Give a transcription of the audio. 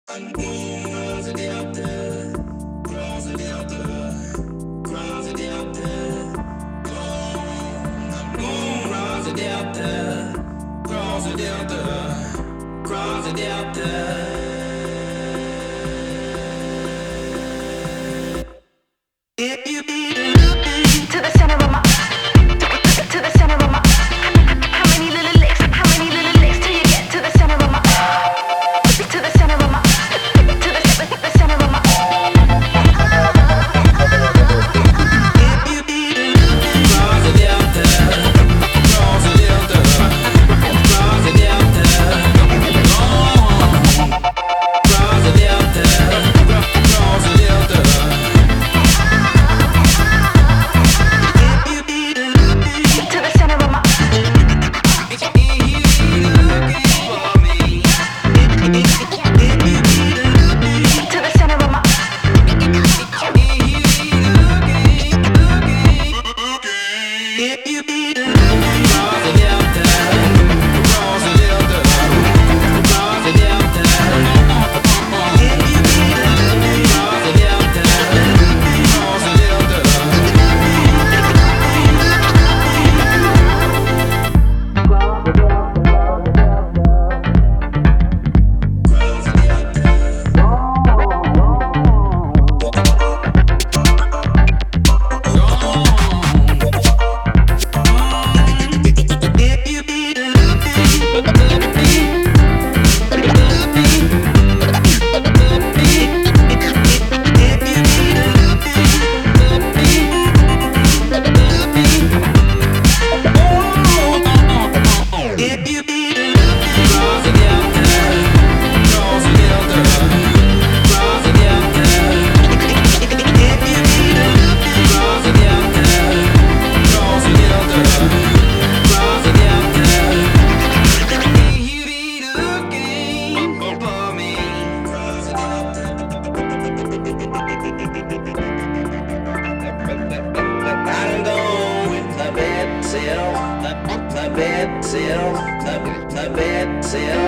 To the center of my, to the center of my. How many little licks? How many little licks till you get to the center of my, to the center of my, to the center of my. To the center of my. To the center of my. The bed till